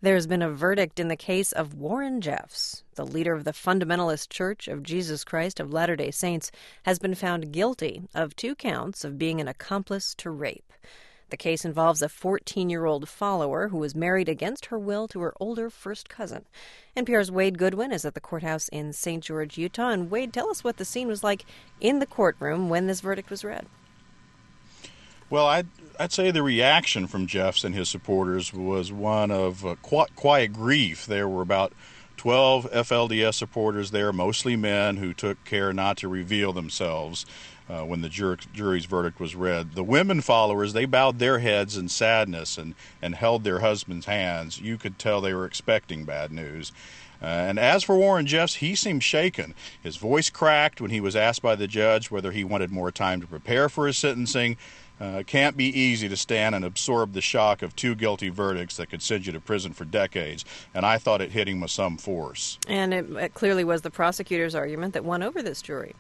There's been a verdict in the case of Warren Jeffs. The leader of the Fundamentalist Church of Jesus Christ of Latter-day Saints has been found guilty of 2 counts of being an accomplice to rape. The case involves a 14-year-old follower who was married against her will to her older first cousin. NPR's Wade Goodwin is at the courthouse in St. George, Utah. And Wade, tell us what the scene was like in the courtroom when this verdict was read. Well, I'd say the reaction from Jeffs and his supporters was one of quiet grief. There were about 12 FLDS supporters there, mostly men, who took care not to reveal themselves when the jury's verdict was read. The women followers, they bowed their heads in sadness and held their husbands' hands. You could tell they were expecting bad news. And as for Warren Jeffs, he seemed shaken. His voice cracked when he was asked by the judge whether he wanted more time to prepare for his sentencing. It can't be easy to stand and absorb the shock of 2 guilty verdicts that could send you to prison for decades, and I thought it hit him with some force. And it clearly was the prosecutor's argument that won over this jury.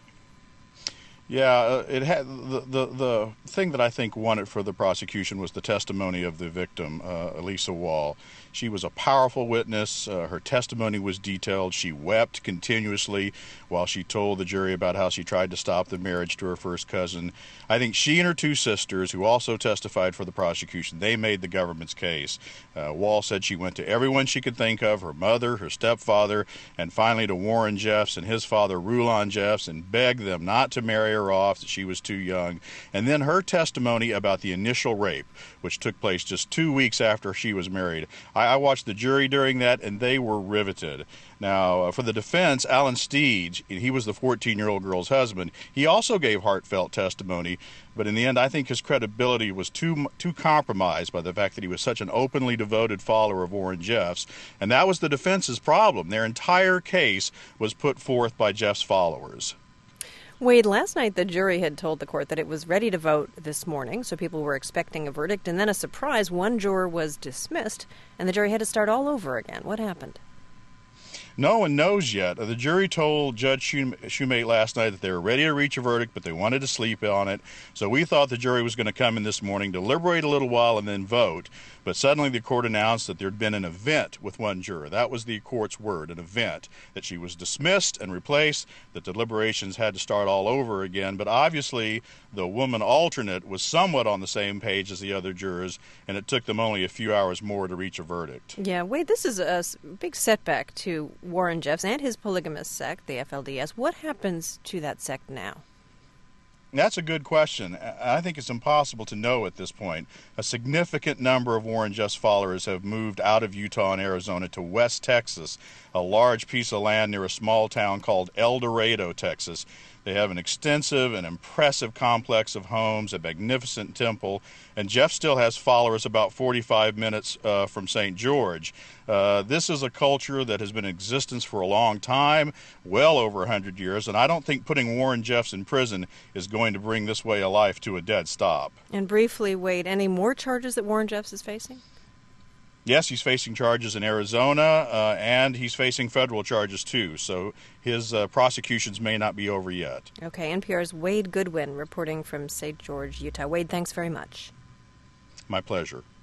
Yeah, it had the thing that I think won it for the prosecution was the testimony of the victim, Elisa Wall. She was a powerful witness. Her testimony was detailed. She wept continuously while she told the jury about how she tried to stop the marriage to her first cousin. I think she and her 2 sisters, who also testified for the prosecution, they made the government's case. Wall said she went to everyone she could think of, her mother, her stepfather, and finally to Warren Jeffs and his father, Rulon Jeffs, and begged them not to marry her off, that she was too young. And then her testimony about the initial rape, which took place just 2 weeks after she was married. I watched the jury during that, and they were riveted. Now, for the defense, Alan Steege, he was the 14-year-old girl's husband. He also gave heartfelt testimony, but in the end, I think his credibility was too compromised by the fact that he was such an openly devoted follower of Warren Jeffs, and that was the defense's problem. Their entire case was put forth by Jeffs' followers. Wade, last night the jury had told the court that it was ready to vote this morning, so people were expecting a verdict, and then a surprise, one juror was dismissed, and the jury had to start all over again. What happened? No one knows yet. The jury told Judge Shumate last night that they were ready to reach a verdict, but they wanted to sleep on it. So we thought the jury was going to come in this morning, deliberate a little while, and then vote. But suddenly the court announced that there had been an event with one juror. That was the court's word, an event, that she was dismissed and replaced, that deliberations had to start all over again. But obviously the woman alternate was somewhat on the same page as the other jurors, and it took them only a few hours more to reach a verdict. Yeah, Wade, this is a big setback to Warren Jeffs and his polygamous sect, the FLDS. What happens to that sect now? That's a good question. I think it's impossible to know at this point. A significant number of Warren Jeffs followers have moved out of Utah and Arizona to West Texas, a large piece of land near a small town called El Dorado, Texas. They have an extensive and impressive complex of homes, a magnificent temple, and Jeff still has followers about 45 minutes from St. George. This is a culture that has been in existence for a long time, well over 100 years, and I don't think putting Warren Jeffs in prison is going to bring this way of life to a dead stop. And briefly, Wade, any more charges that Warren Jeffs is facing? Yes, he's facing charges in Arizona, and he's facing federal charges too, so his prosecutions may not be over yet. Okay, NPR's Wade Goodwin reporting from St. George, Utah. Wade, thanks very much. My pleasure.